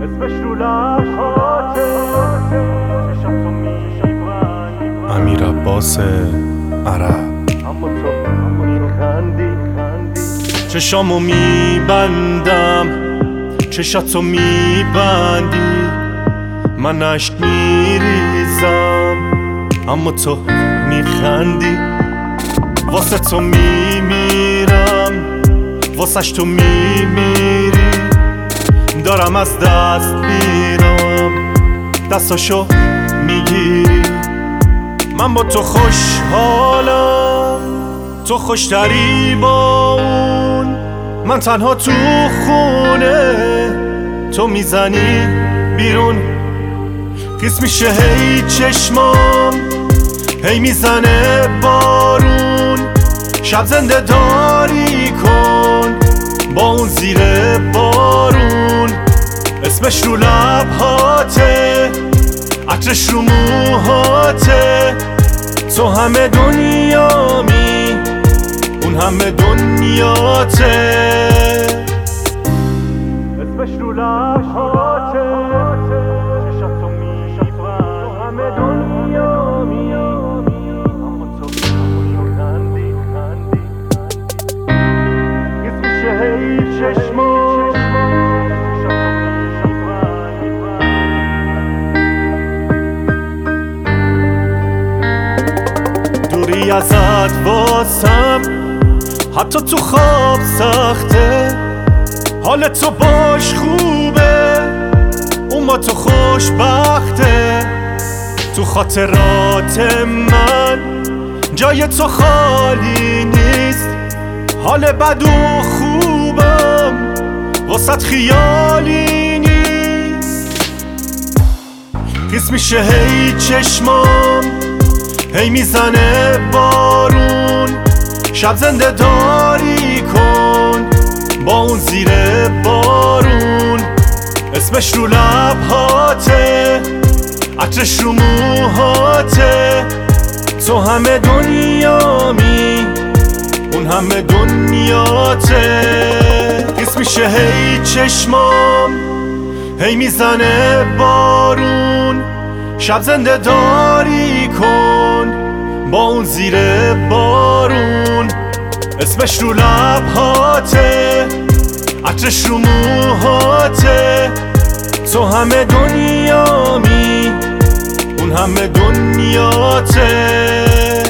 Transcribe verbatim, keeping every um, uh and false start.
امیر عباس عرب. چشامو میبندم چشاتو میبندی، من اشک میریزم اما تو میخندی. واسه تو میمیرم واسش تو میمیری، دارم از دست میرم دستاشو میگیری. من با تو خوشحالم تو خوشتری با اون، من تنها تو خونه تو میزنی بیرون. خیس میشه هی چشمام هی میزنه بارون، شب زنده داری کن با اون زیر بارون. اسمش رو لبهاته عطرش رو موهاته، تو همه دنیامی اون همه دنیاته. اسمش رو لبهاته چشاتو میبند، تو همه دنیامی اما تو خندی خندی. حس میشه هی چشمات دوری ازت واسم حتی تو خواب سخته، حال تو باش خوبه اون با تو خوشبخته. تو خاطرات من جای تو خالی نیست، حال بد و خوبم واسط خیالی نیست. خیس میشه هی چشمام هی میزنه بارون، شب زنده داری کن با اون زیر بارون. اسمش رو لبهاته عطرش رو موهاته، تو همه دنیامی اون همه دنیاته. حس میشه هی چشمام هی میزنه بارون، شب زنده داری کن با اون زیر بارون. اسمش رو لبهاته عطرش رو موهاته، تو همه دنیامی اون همه دنیاته.